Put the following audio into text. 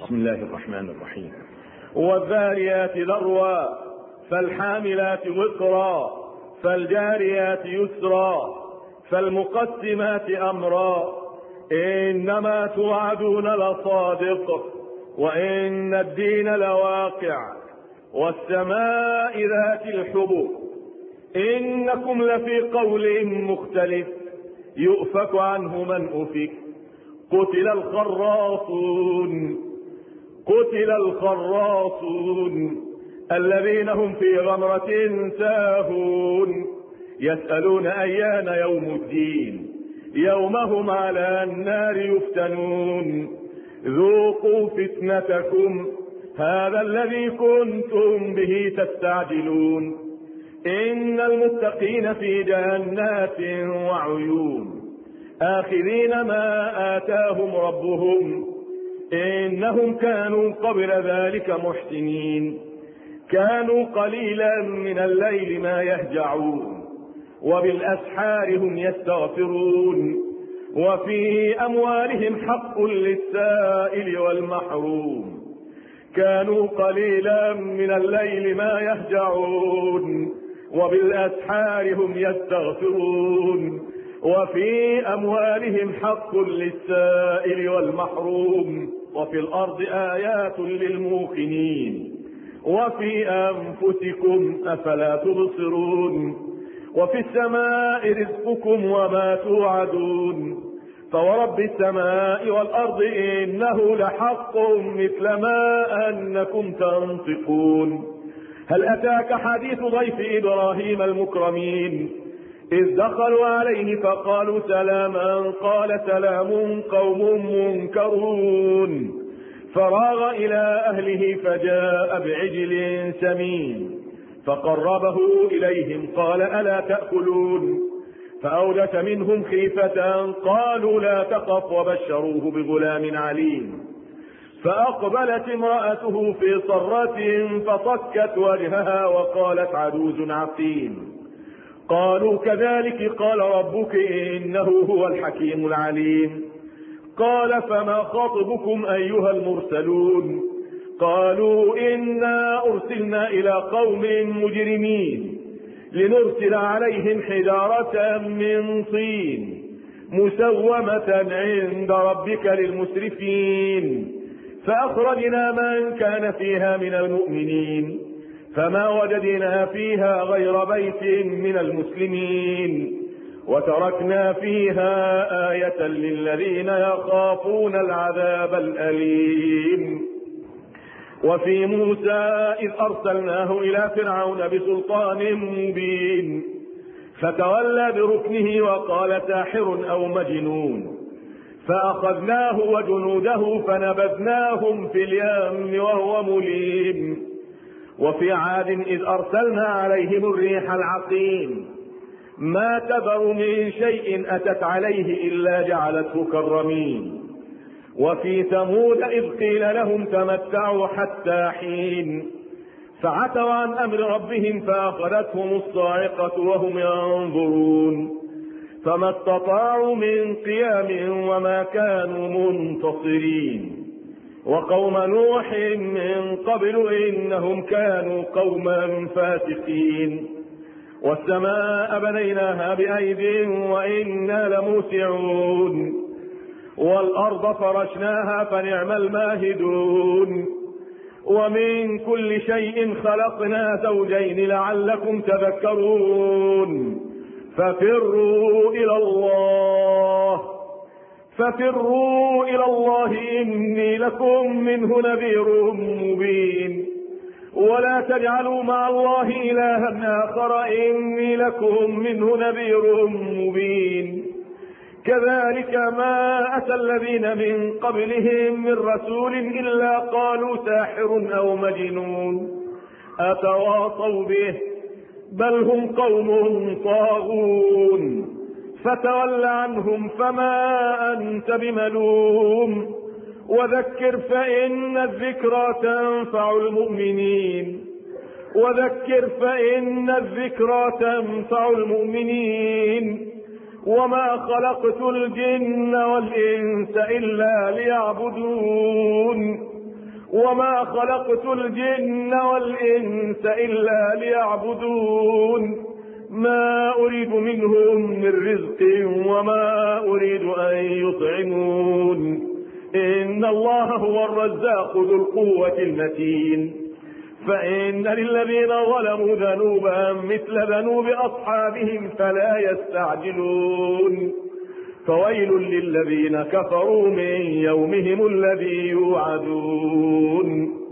بسم الله الرحمن الرحيم. والذاريات ذروا فالحاملات وقرا فالجاريات يسرا فالمقسمات أمرا إنما توعدون لصادق وإن الدين لواقع والسماء ذات الحبك إنكم لفي قول مختلف يؤفك عنه من أفك قتل الخراصون الذين هم في غمرة ساهون يسألون أيان يوم الدين يوم هم على النار يفتنون ذوقوا فتنتكم هذا الذي كنتم به تستعجلون إن المتقين في جنات وعيون آخذين ما آتاهم ربهم إنهم كانوا قبل ذلك محسنين كانوا قليلا من الليل ما يهجعون وبالأسحار هم يستغفرون وفي أموالهم حق للسائل والمحروم كانوا قليلا من الليل ما يهجعون وبالأسحار هم يستغفرون وفي أموالهم حق للسائل والمحروم وفي الأرض آيات للموقنين وفي أنفسكم أفلا تبصرون وفي السماء رزقكم وما توعدون فورب السماء والأرض إنه لحق مثل ما أنكم تنطقون هل أتاك حديث ضيف إبراهيم المكرمين إذ دخلوا عليه فقالوا سلاما قال سلام قوم منكرون فراغ إلى أهله فجاء بعجل سمين فقربه إليهم قال ألا تأكلون فأوجس منهم خيفة قالوا لا تخف وبشروه بغلام عليم فأقبلت امرأته في صرة فصكت وجهها وقالت عجوز عقيم قالوا كذلك قال ربك إنه هو الحكيم العليم قال فما خطبكم أيها المرسلون قالوا إنا أرسلنا إلى قوم مجرمين لنرسل عليهم حجارة من طين مسومة عند ربك للمسرفين فأخرجنا من كان فيها من المؤمنين فما وجدنا فيها غير بيت من المسلمين وتركنا فيها آية للذين يخافون العذاب الأليم وفي موسى إذ أرسلناه إلى فرعون بسلطان مبين فتولى بركنه وقال ساحر أو مجنون فأخذناه وجنوده فنبذناهم في اليم وهو مليم وفي عاد إذ أرسلنا عليهم الريح العقيم ما تذر من شيء أتت عليه إلا جعلته كالرميم وفي ثمود إذ قيل لهم تمتعوا حتى حين فعتوا عن أمر ربهم فأخذتهم الصاعقة وهم ينظرون فما استطاعوا من قيام وما كانوا منتصرين وقوم نوح من قبل إنهم كانوا قوما فاسقين والسماء بنيناها بأيد وإنا لموسعون والأرض فرشناها فنعم الماهدون ومن كل شيء خلقنا زوجين لعلكم تذكرون ففروا إلى الله إني لكم منه نذير مبين ولا تجعلوا مع الله إلها آخر إني لكم منه نذير مبين كذلك ما أتى الذين من قبلهم من رسول إلا قالوا ساحر أو مجنون أتواصوا به بل هم قوم طاغون فتول عنهم فما أنت بملوم وذكر فإن الذكرى تنفع المؤمنين وما خلقت الجن والإنس إلا ليعبدون وما خلقت الجن والإنس إلا ليعبدون ما أريد منهم من رزق وما أريد أن يطعمون إن الله هو الرزاق ذو القوة المتين فإن للذين ظلموا ذنوبا مثل ذنوب أصحابهم فلا يستعجلون فويل للذين كفروا من يومهم الذي يوعدون